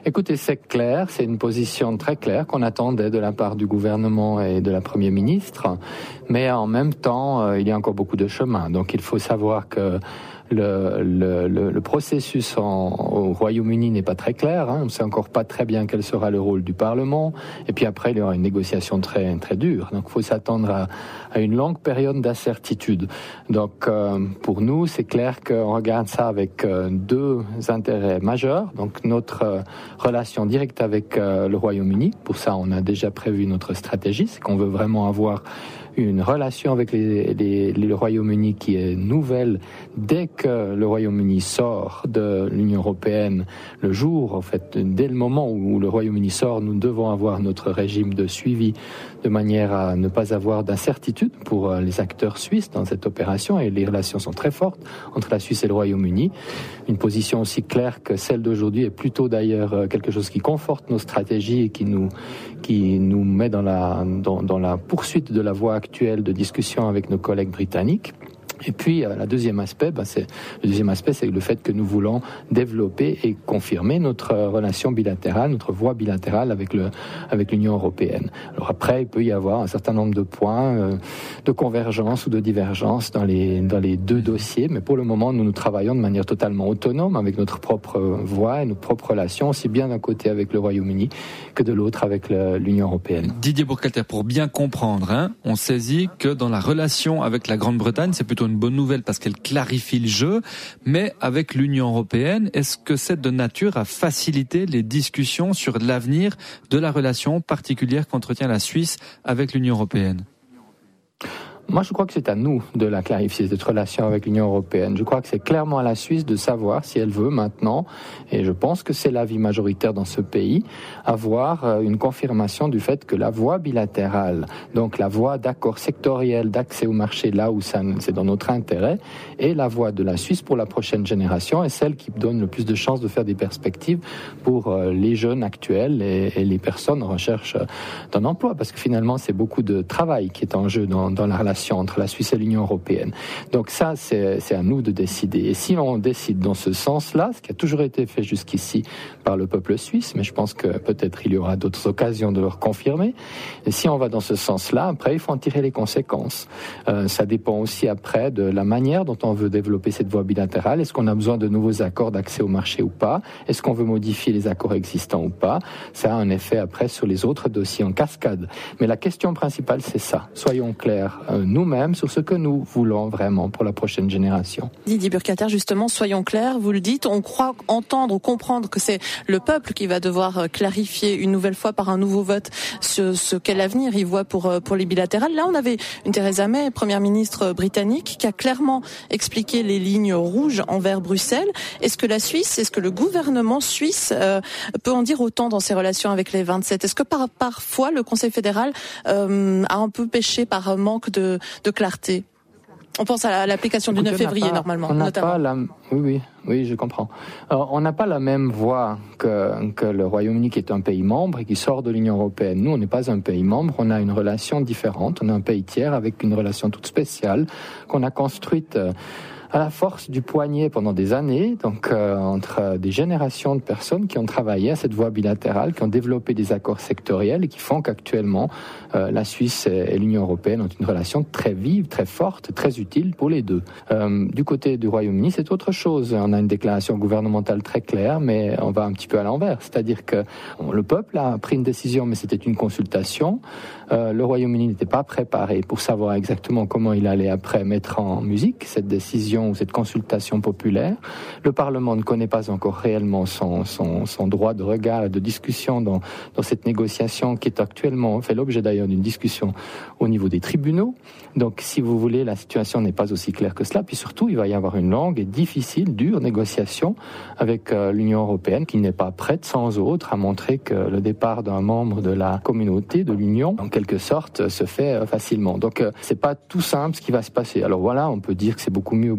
Écoutez, c'est clair, c'est une position très claire qu'on attendait de la part du gouvernement et de la Premier ministre, mais en même temps, il y a encore beaucoup de chemin. Donc il faut savoir que le processus au Royaume-Uni n'est pas très clair. On ne sait encore pas très bien quel sera le rôle du Parlement. Et puis après, il y aura une négociation très, très dure. Donc il faut s'attendre à une longue période d'incertitude. Donc pour nous, c'est clair qu'on regarde ça avec deux intérêts majeurs. Donc notre relation directe avec le Royaume-Uni. Pour ça, on a déjà prévu notre stratégie. C'est qu'on veut vraiment avoir une relation avec le Royaume-Uni qui est nouvelle dès que le Royaume-Uni sort de l'Union européenne. Le jour, en fait, dès le moment où le Royaume-Uni sort, nous devons avoir notre régime de suivi de manière à ne pas avoir d'incertitude pour les acteurs suisses dans cette opération. Et les relations sont très fortes entre la Suisse et le Royaume-Uni. Une position aussi claire que celle d'aujourd'hui est plutôt d'ailleurs quelque chose qui conforte nos stratégies et qui nous met dans la poursuite de la voie actuelle de discussion avec nos collègues britanniques. Et puis, le deuxième aspect, c'est le fait que nous voulons développer et confirmer notre relation bilatérale, notre voie bilatérale avec l'Union européenne. Alors après, il peut y avoir un certain nombre de points de convergence ou de divergence dans les deux dossiers, mais pour le moment, nous travaillons de manière totalement autonome avec notre propre voie et nos propres relations, aussi bien d'un côté avec le Royaume-Uni que de l'autre avec l'Union européenne. Didier Burkhalter, pour bien comprendre, on saisit que dans la relation avec la Grande-Bretagne, c'est plutôt une bonne nouvelle parce qu'elle clarifie le jeu, mais avec l'Union européenne, est-ce que c'est de nature à faciliter les discussions sur l'avenir de la relation particulière qu'entretient la Suisse avec l'Union européenne ? Moi, je crois que c'est à nous de la clarifier, cette relation avec l'Union européenne. Je crois que c'est clairement à la Suisse de savoir si elle veut maintenant, et je pense que c'est l'avis majoritaire dans ce pays, avoir une confirmation du fait que la voie bilatérale, donc la voie d'accord sectoriel d'accès au marché là où c'est dans notre intérêt, est la voie de la Suisse pour la prochaine génération et celle qui donne le plus de chances de faire des perspectives pour les jeunes actuels et les personnes en recherche d'un emploi. Parce que finalement, c'est beaucoup de travail qui est en jeu dans la relation entre la Suisse et l'Union européenne. Donc ça, c'est à nous de décider. Et si on décide dans ce sens-là, ce qui a toujours été fait jusqu'ici par le peuple suisse, mais je pense que peut-être il y aura d'autres occasions de le confirmer, et si on va dans ce sens-là, après, il faut en tirer les conséquences. Ça dépend aussi après de la manière dont on veut développer cette voie bilatérale. Est-ce qu'on a besoin de nouveaux accords d'accès au marché ou pas? Est-ce qu'on veut modifier les accords existants ou pas? Ça a un effet après sur les autres dossiers en cascade. Mais la question principale, c'est ça. Soyons clairs nous-mêmes sur ce que nous voulons vraiment pour la prochaine génération. Didier Burkhalter, justement, soyons clairs, vous le dites, on croit entendre ou comprendre que c'est le peuple qui va devoir clarifier une nouvelle fois par un nouveau vote ce qu'est l'avenir il voit pour les bilatérales. Là, on avait une Theresa May, première ministre britannique, qui a clairement expliqué les lignes rouges envers Bruxelles. Est-ce que le gouvernement suisse peut en dire autant dans ses relations avec les 27? Est-ce que parfois le Conseil fédéral a un peu péché par manque de clarté? On pense à l'application du 9 février, normalement, notamment. Oui, je comprends. Alors, on n'a pas la même voie que le Royaume-Uni, qui est un pays membre et qui sort de l'Union européenne. Nous, on n'est pas un pays membre, on a une relation différente. On est un pays tiers avec une relation toute spéciale qu'on a construite à la force du poignet pendant des années, donc entre des générations de personnes qui ont travaillé à cette voie bilatérale, qui ont développé des accords sectoriels et qui font qu'actuellement la Suisse et l'Union européenne ont une relation très vive, très forte, très utile pour les deux. Du côté du Royaume-Uni, c'est autre chose. On a une déclaration gouvernementale très claire, mais on va un petit peu à l'envers. C'est-à-dire que le peuple a pris une décision, mais c'était une consultation. Le Royaume-Uni n'était pas préparé pour savoir exactement comment il allait après mettre en musique cette décision ou cette consultation populaire. Le Parlement ne connaît pas encore réellement son droit de regard et de discussion dans cette négociation qui est actuellement fait l'objet d'ailleurs d'une discussion au niveau des tribunaux. Donc, si vous voulez, la situation n'est pas aussi claire que cela. Puis surtout, il va y avoir une longue et difficile, dure négociation avec l'Union européenne qui n'est pas prête, sans autre, à montrer que le départ d'un membre de la communauté, de l'Union, en quelque sorte, se fait facilement. Donc, c'est pas tout simple ce qui va se passer. Alors voilà, on peut dire que c'est beaucoup mieux ou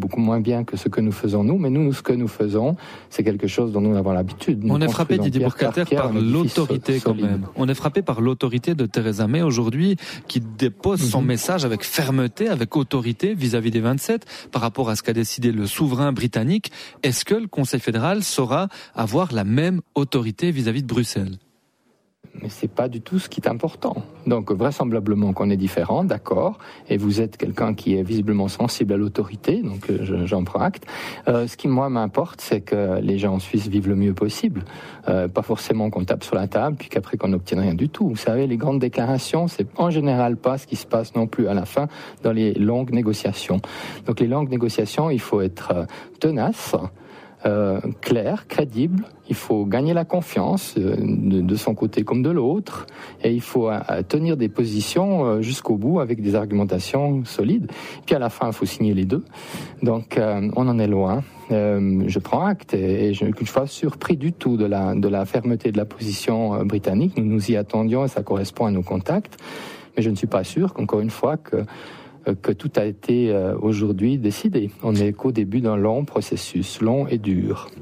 beaucoup moins bien que ce que nous faisons nous, mais nous, ce que nous faisons, c'est quelque chose dont nous avons l'habitude. On est frappé, Didier Burkhalter, par l'autorité quand même. On est frappé par l'autorité de Theresa May aujourd'hui, qui dépose son message avec fermeté, avec autorité vis-à-vis des 27, par rapport à ce qu'a décidé le souverain britannique. Est-ce que le Conseil fédéral saura avoir la même autorité vis-à-vis de Bruxelles ? Mais c'est pas du tout ce qui est important. Donc, vraisemblablement qu'on est différents, d'accord, et vous êtes quelqu'un qui est visiblement sensible à l'autorité, donc j'en prends acte. Ce qui, moi, m'importe, c'est que les gens en Suisse vivent le mieux possible. Pas forcément qu'on tape sur la table, puis qu'après qu'on n'obtienne rien du tout. Vous savez, les grandes déclarations, c'est en général pas ce qui se passe non plus à la fin dans les longues négociations. Donc, les longues négociations, il faut être tenace, clair, crédible. Il faut gagner la confiance de son côté comme de l'autre, et il faut tenir des positions jusqu'au bout avec des argumentations solides. Puis à la fin, il faut signer les deux. Donc, on en est loin. Je prends acte et je ne suis pas surpris du tout de la fermeté de la position britannique. Nous nous y attendions et ça correspond à nos contacts. Mais je ne suis pas sûr qu'encore une fois que tout a été aujourd'hui décidé. On n'est qu'au début d'un long processus, long et dur.